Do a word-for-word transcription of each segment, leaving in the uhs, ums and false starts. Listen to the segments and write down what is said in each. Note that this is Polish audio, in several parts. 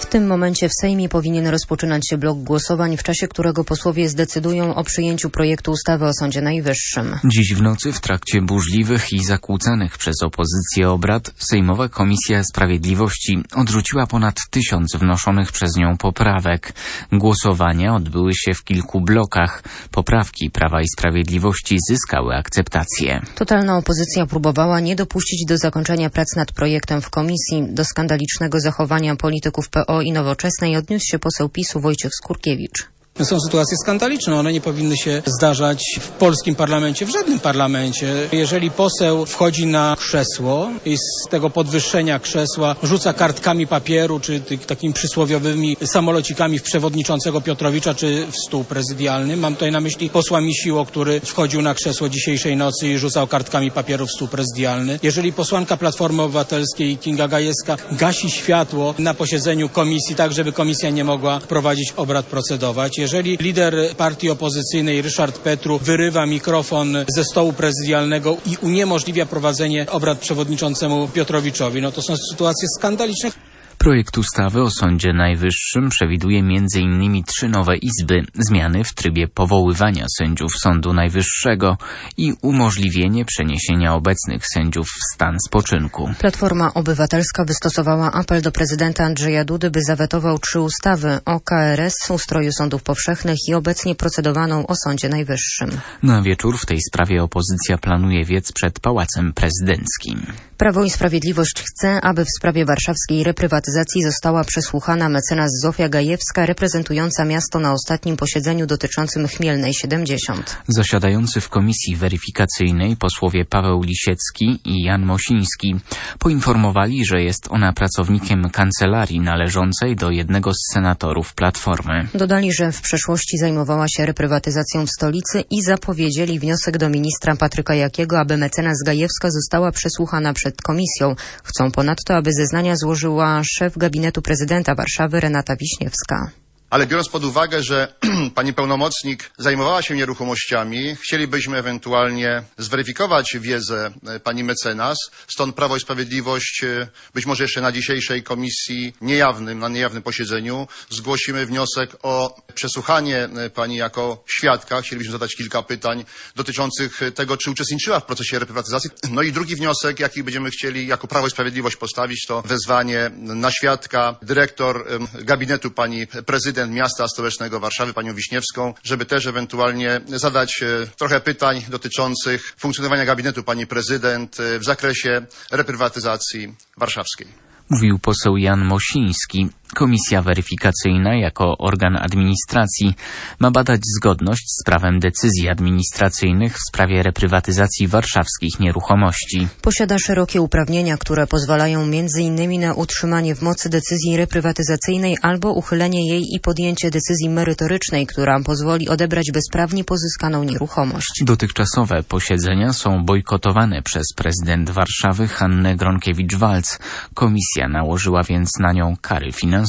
W tym momencie w Sejmie powinien rozpoczynać się blok głosowań, w czasie którego posłowie zdecydują o przyjęciu projektu ustawy o Sądzie Najwyższym. Dziś w nocy w trakcie burzliwych i zakłócanych przez opozycję obrad Sejmowa Komisja Sprawiedliwości odrzuciła ponad tysiąc wnoszonych przez nią poprawek. Głosowania odbyły się w kilku blokach. Poprawki Prawa i Sprawiedliwości zyskały akceptację. Totalna opozycja próbowała nie dopuścić do zakończenia prac nad projektem w komisji. Do skandalicznego zachowania polityków P O i Nowoczesnej odniósł się poseł PiSu Wojciech Skurkiewicz. Są sytuacje skandaliczne, one nie powinny się zdarzać w polskim parlamencie, w żadnym parlamencie. Jeżeli poseł wchodzi na krzesło i z tego podwyższenia krzesła rzuca kartkami papieru, czy takimi przysłowiowymi samolocikami w przewodniczącego Piotrowicza, czy w stół prezydialny. Mam tutaj na myśli posła Misiło, który wchodził na krzesło dzisiejszej nocy i rzucał kartkami papieru w stół prezydialny. Jeżeli posłanka Platformy Obywatelskiej Kinga Gajewska gasi światło na posiedzeniu komisji, tak żeby komisja nie mogła prowadzić obrad, procedować. Jeżeli lider partii opozycyjnej Ryszard Petru wyrywa mikrofon ze stołu prezydialnego i uniemożliwia prowadzenie obrad przewodniczącemu Piotrowiczowi, no to są sytuacje skandaliczne. Projekt ustawy o Sądzie Najwyższym przewiduje między innymi trzy nowe izby, zmiany w trybie powoływania sędziów Sądu Najwyższego i umożliwienie przeniesienia obecnych sędziów w stan spoczynku. Platforma Obywatelska wystosowała apel do prezydenta Andrzeja Dudy, by zawetował trzy ustawy o K R S, ustroju sądów powszechnych i obecnie procedowaną o Sądzie Najwyższym. Na wieczór w tej sprawie opozycja planuje wiec przed Pałacem Prezydenckim. Prawo i Sprawiedliwość chce, aby w sprawie warszawskiej reprywatyzacji została przesłuchana mecenas Zofia Gajewska, reprezentująca miasto na ostatnim posiedzeniu dotyczącym Chmielnej siedemdziesiąt. Zasiadający w komisji weryfikacyjnej posłowie Paweł Lisiecki i Jan Mosiński poinformowali, że jest ona pracownikiem kancelarii należącej do jednego z senatorów Platformy. Dodali, że w przeszłości zajmowała się reprywatyzacją w stolicy i zapowiedzieli wniosek do ministra Patryka Jakiego, aby mecenas Gajewska została przesłuchana przed komisją. Chcą ponadto, aby zeznania złożyła szef gabinetu prezydenta Warszawy Renata Wiśniewska. Ale biorąc pod uwagę, że pani pełnomocnik zajmowała się nieruchomościami, chcielibyśmy ewentualnie zweryfikować wiedzę pani mecenas. Stąd Prawo i Sprawiedliwość, być może jeszcze na dzisiejszej komisji niejawnym, na niejawnym posiedzeniu, zgłosimy wniosek o przesłuchanie pani jako świadka. Chcielibyśmy zadać kilka pytań dotyczących tego, czy uczestniczyła w procesie reprywatyzacji. No i drugi wniosek, jaki będziemy chcieli jako Prawo i Sprawiedliwość postawić, to wezwanie na świadka dyrektor gabinetu pani prezydent miasta stołecznego Warszawy, panią Wiśniewską, żeby też ewentualnie zadać trochę pytań dotyczących funkcjonowania gabinetu pani prezydent w zakresie reprywatyzacji warszawskiej. Mówił poseł Jan Mosiński. Komisja weryfikacyjna jako organ administracji ma badać zgodność z prawem decyzji administracyjnych w sprawie reprywatyzacji warszawskich nieruchomości. Posiada szerokie uprawnienia, które pozwalają między innymi na utrzymanie w mocy decyzji reprywatyzacyjnej albo uchylenie jej i podjęcie decyzji merytorycznej, która pozwoli odebrać bezprawnie pozyskaną nieruchomość. Dotychczasowe posiedzenia są bojkotowane przez prezydent Warszawy Hannę Gronkiewicz-Waltz. Komisja nałożyła więc na nią kary finansowe.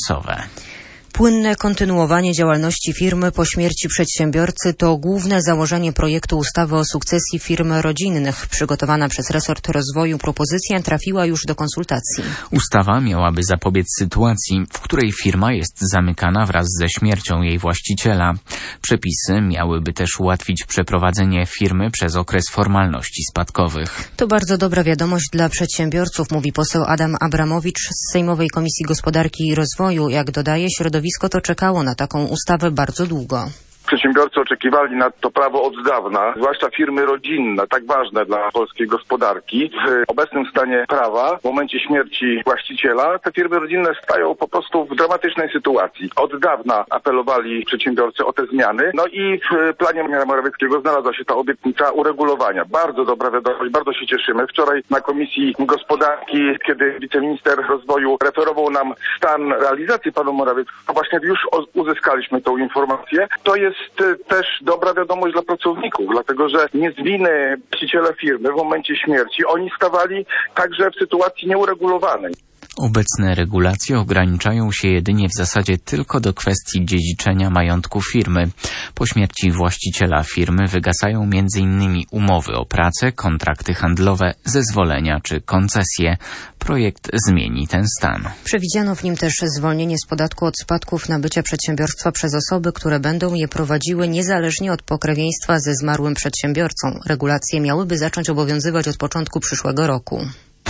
Płynne kontynuowanie działalności firmy po śmierci przedsiębiorcy to główne założenie projektu ustawy o sukcesji firm rodzinnych. Przygotowana przez resort rozwoju propozycja trafiła już do konsultacji. Ustawa miałaby zapobiec sytuacji, w której firma jest zamykana wraz ze śmiercią jej właściciela. Przepisy miałyby też ułatwić przeprowadzenie firmy przez okres formalności spadkowych. To bardzo dobra wiadomość dla przedsiębiorców, mówi poseł Adam Abramowicz z Sejmowej Komisji Gospodarki i Rozwoju. Jak dodaje, środowisko to czekało na taką ustawę bardzo długo. Przedsiębiorcy oczekiwali na to prawo od dawna, zwłaszcza firmy rodzinne, tak ważne dla polskiej gospodarki. W obecnym stanie prawa, w momencie śmierci właściciela, te firmy rodzinne stają po prostu w dramatycznej sytuacji. Od dawna apelowali przedsiębiorcy o te zmiany, no i w planie premiera Morawieckiego znalazła się ta obietnica uregulowania. Bardzo dobra wiadomość, bardzo się cieszymy. Wczoraj na Komisji Gospodarki, kiedy wiceminister rozwoju referował nam stan realizacji planu Morawieckiego, właśnie już uzyskaliśmy tą informację. To jest też dobra wiadomość dla pracowników, dlatego że nie z winy właściciela firmy w momencie śmierci oni stawali także w sytuacji nieuregulowanej. Obecne regulacje ograniczają się jedynie w zasadzie tylko do kwestii dziedziczenia majątku firmy. Po śmierci właściciela firmy wygasają między innymi umowy o pracę, kontrakty handlowe, zezwolenia czy koncesje. Projekt zmieni ten stan. Przewidziano w nim też zwolnienie z podatku od spadków nabycia przedsiębiorstwa przez osoby, które będą je prowadziły niezależnie od pokrewieństwa ze zmarłym przedsiębiorcą. Regulacje miałyby zacząć obowiązywać od początku przyszłego roku.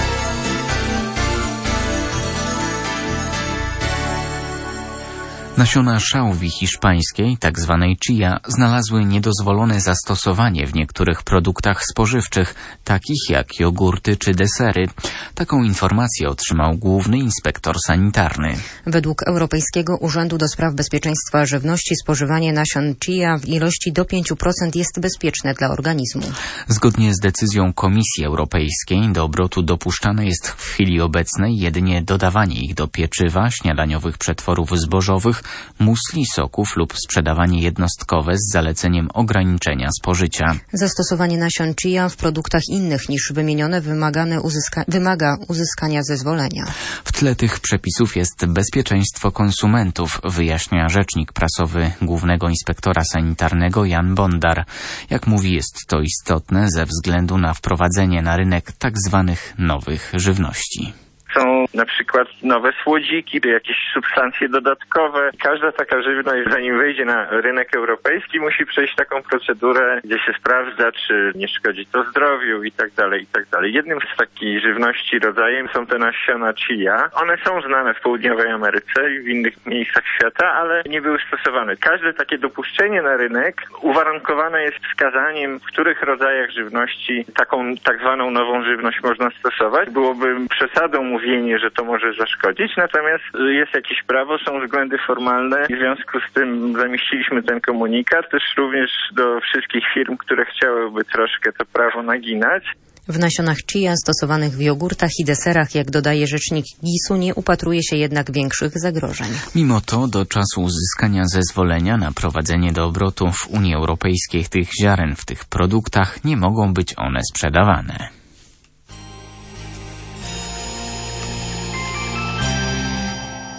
Nasiona szałwi hiszpańskiej, tak zwanej chia, znalazły niedozwolone zastosowanie w niektórych produktach spożywczych, takich jak jogurty czy desery. Taką informację otrzymał Główny Inspektor Sanitarny. Według Europejskiego Urzędu do Spraw Bezpieczeństwa Żywności spożywanie nasion chia w ilości do pięć procent jest bezpieczne dla organizmu. Zgodnie z decyzją Komisji Europejskiej do obrotu dopuszczane jest w chwili obecnej jedynie dodawanie ich do pieczywa, śniadaniowych przetworów zbożowych, musli, soków lub sprzedawanie jednostkowe z zaleceniem ograniczenia spożycia. Zastosowanie nasion chia w produktach innych niż wymienione wymagane uzyska- wymaga uzyskania zezwolenia. W tle tych przepisów jest bezpieczeństwo konsumentów, wyjaśnia rzecznik prasowy Głównego Inspektora Sanitarnego Jan Bondar. Jak mówi, jest to istotne ze względu na wprowadzenie na rynek tak zwanych nowych żywności. Są na przykład nowe słodziki, jakieś substancje dodatkowe. Każda taka żywność, zanim wejdzie na rynek europejski, musi przejść taką procedurę, gdzie się sprawdza, czy nie szkodzi to zdrowiu i tak dalej, i tak dalej. Jednym z takiej żywności rodzajem są te nasiona chia. One są znane w południowej Ameryce i w innych miejscach świata, ale nie były stosowane. Każde takie dopuszczenie na rynek uwarunkowane jest wskazaniem, w których rodzajach żywności taką tak zwaną nową żywność można stosować. Byłoby przesadą mówienie, że to może zaszkodzić, natomiast jest jakieś prawo, są względy formalne i w związku z tym zamieściliśmy ten komunikat też również do wszystkich firm, które chciałyby troszkę to prawo naginać. W nasionach chia stosowanych w jogurtach i deserach, jak dodaje rzecznik gisu, nie upatruje się jednak większych zagrożeń. Mimo to do czasu uzyskania zezwolenia na prowadzenie do obrotu w Unii Europejskiej tych ziaren w tych produktach nie mogą być one sprzedawane.